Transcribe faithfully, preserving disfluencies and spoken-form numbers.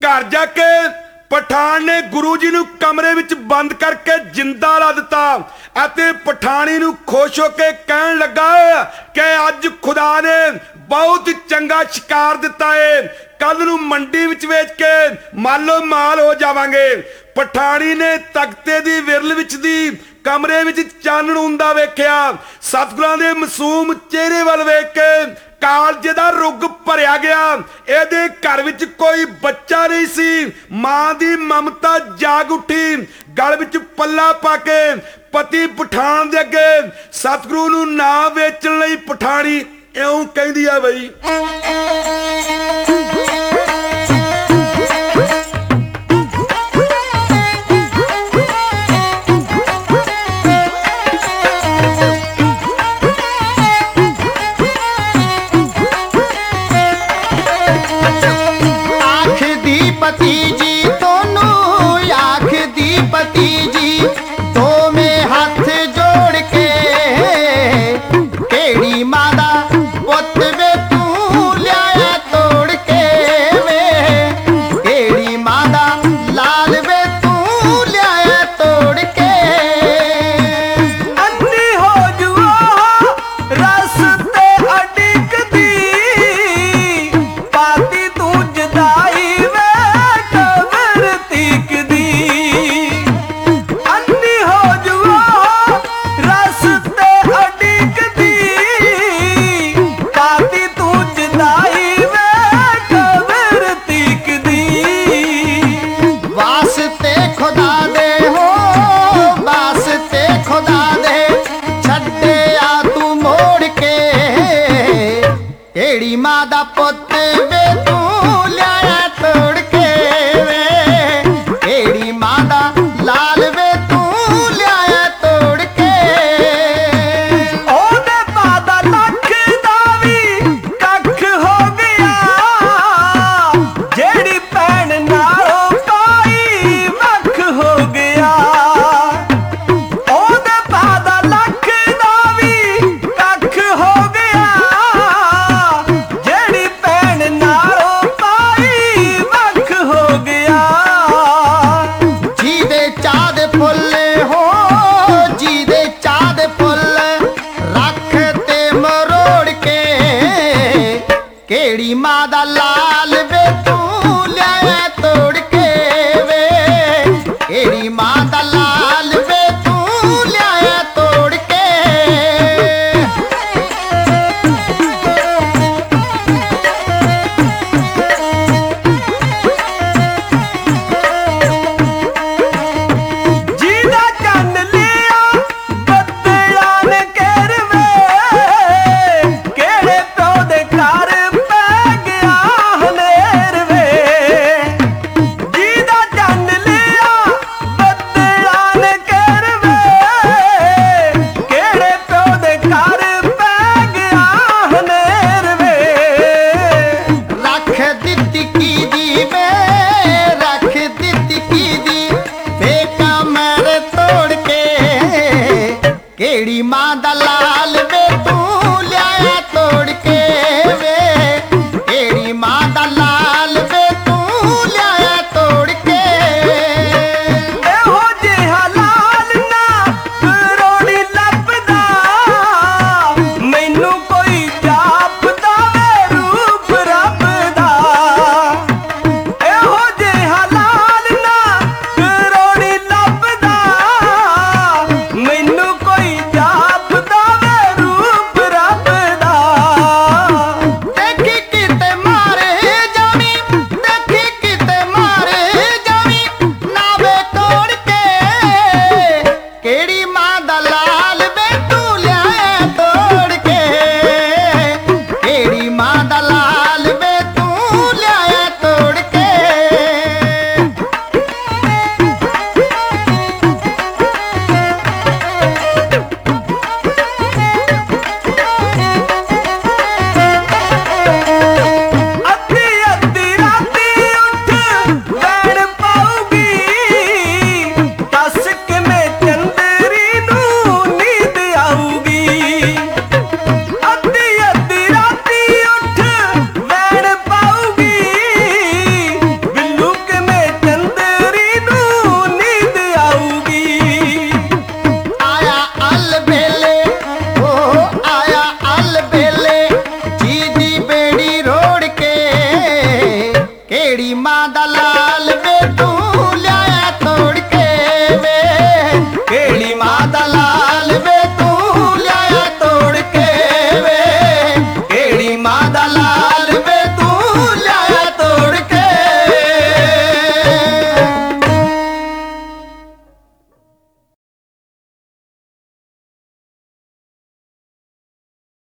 घर जाके पठान ने गुरु जी नूं कमरे विच बंद करके जिंदा ला दिता अते पठानी नूं खुश होके कहण लगा कि अज खुदा ने बहुत चंगा शिकार दिता है, कल नूं मंडी विच वेच के मालो माल हो जावांगे। पठानी ने तख्ते दी विरल विच दी कमरे विच चानण हुंदा वेखिया। सतगुरां दे मासूम चेहरे वल वेख के कालजे दा रुग भरिया गया। इहदे घर विच कोई बच्चा नहीं सी। मां दी ममता जाग उठी। गल विच पल्ला पा के पति पठान दे अगे सतगुरु नूं ना वेचण लई पठानी इउं कहंदी आ बई